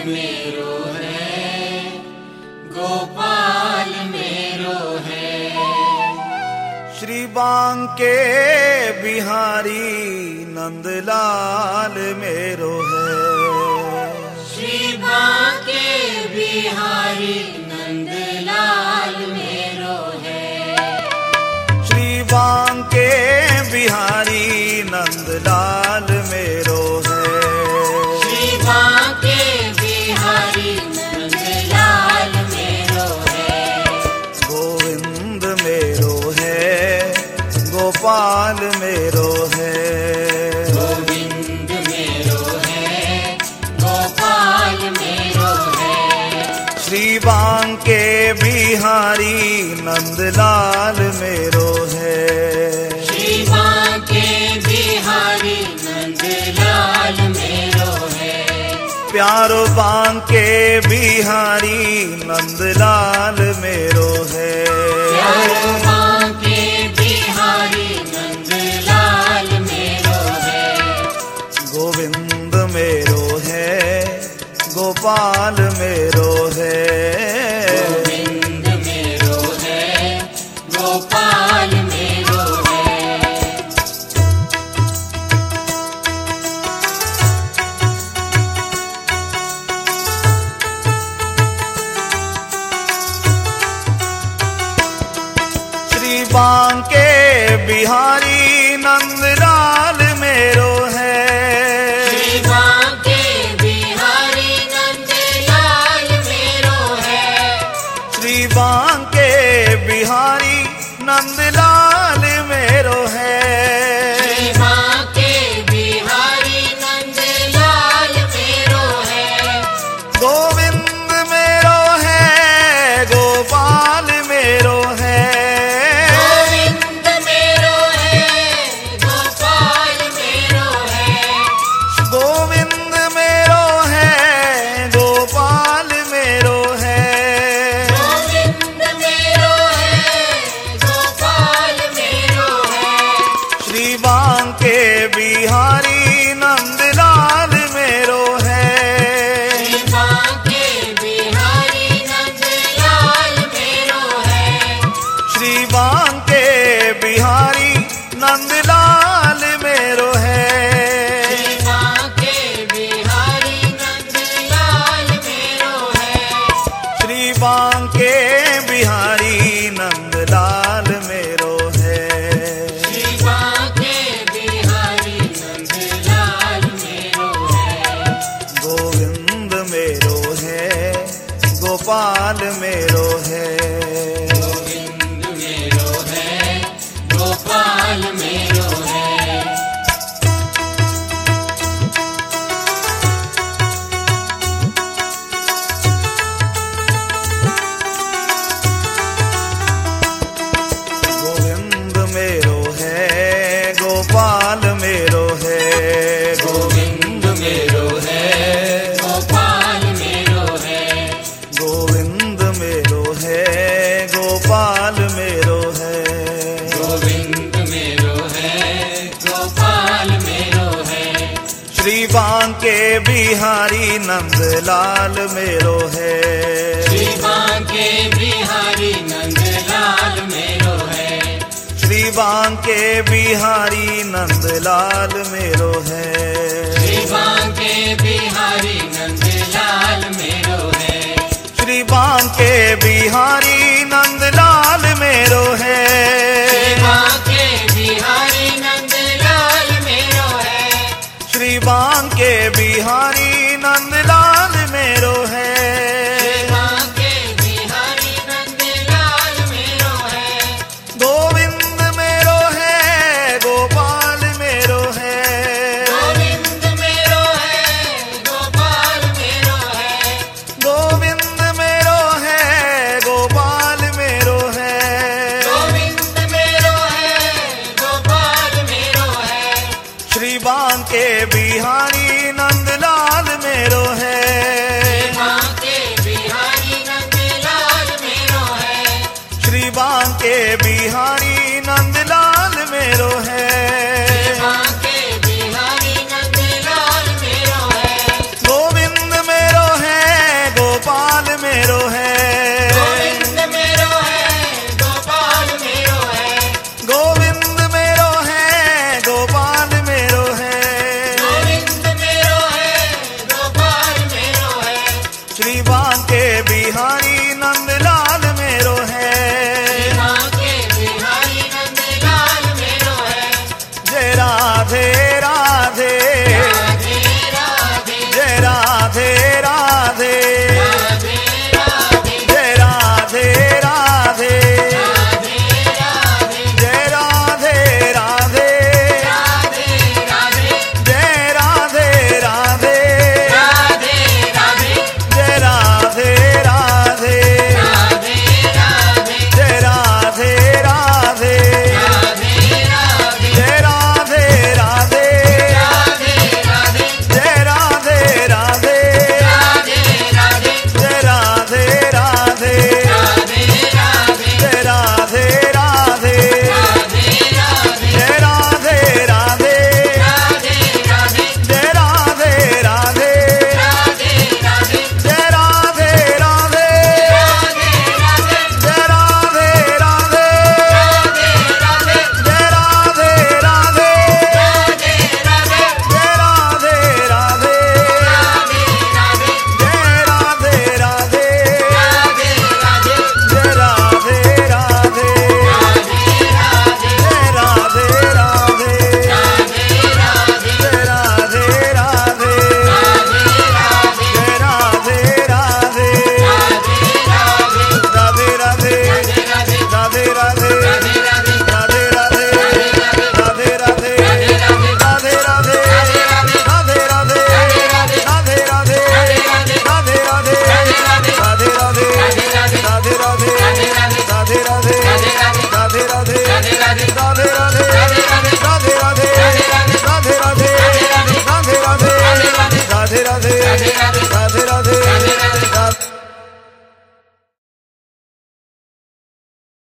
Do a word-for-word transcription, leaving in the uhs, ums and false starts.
मेरो है, गोपाल मेरो है। श्री बांके बिहारी नंदलाल मेरो है। श्री बांके बिहारी नंदलाल मेरो है। श्री बांके बिहारी नंदलाल मेरो है। श्री बांके बिहारी नंदलाल मेरो है। गोविंद मेरो है, गोपाल मेरो है। गोविंद मेरो है, गोपाल मेरो है। श्री बांके बिहारी नंदलाल मेरो है। श्री बांके बिहारी नंदलाल मेरो है। प्यारो बांके बिहारी नंदलाल मेरो है। प्यारो बांके बिहारी नंदलाल मेरो है। गोविंद मेरो है, गोपाल मेरो है। गोविंद मेरो है, गोपाल मेरो है। श्री बांके बिहारी नंदलाल मेरो है। श्री बांके बिहारी नंदलाल मेरो है। श्री बांके बिहारी नंदलाल मेरो है। श्री बांके बिहारी नंदलाल मेरो है। गोविंद मेरो है, गोपाल मेरो है। गोविंद मेरो है, गोपाल मेरो है। गोविंद मेरो है, गोपाल मेरो है। गोविंद मेरो है, गोपाल मेरो है। श्री बांके बिहारी नंदलाल मेरो है। श्री बांके बिहारी नंदलाल मेरो है। श्री बांके बिहारी नंदलाल मेरो है। श्री बांके बिहारी नंदलाल मेरो है। श्री बांके बिहारी नंदलाल मेरो है। श्री बांके बिहारी नंदलाल मेरो है। गोविंद मेरो है, गोपाल मेरो है। गोविंद मेरो है, गोपाल मेरो है। गोविंद मेरो है, गोपाल मेरो है। गोविंद मेरो है, गोपाल मेरो है। गोविंद मेरो है, गोपाल मेरो है। गोविंद मेरो है, गोपाल मेरो है। श्री बांके बिहारी नंदलाल मेरो है। श्री बांके बिहारी नंदलाल मेरो है। श्री बांके बिहारी नंदलाल मेरो है। श्री बांके बिहारी नंदलाल मेरो है। श्री बांके बिहारी नंदलाल मेरो है। श्री बांके बिहारी नंदलाल मेरो है। श्री बांके बिहारी नंदलाल मेरो है। श्री बांके बिहारी नंदलाल मेरो है। गोविंद मेरो है, गोपाल मेरो है। गोविंद मेरो है, गोपाल मेरो है। गोविंद मेरो है, गोपाल मेरो है। गोविंद मेरो है, गोपाल मेरो है। श्री बांके बिहारी नंदलाल मेरो है।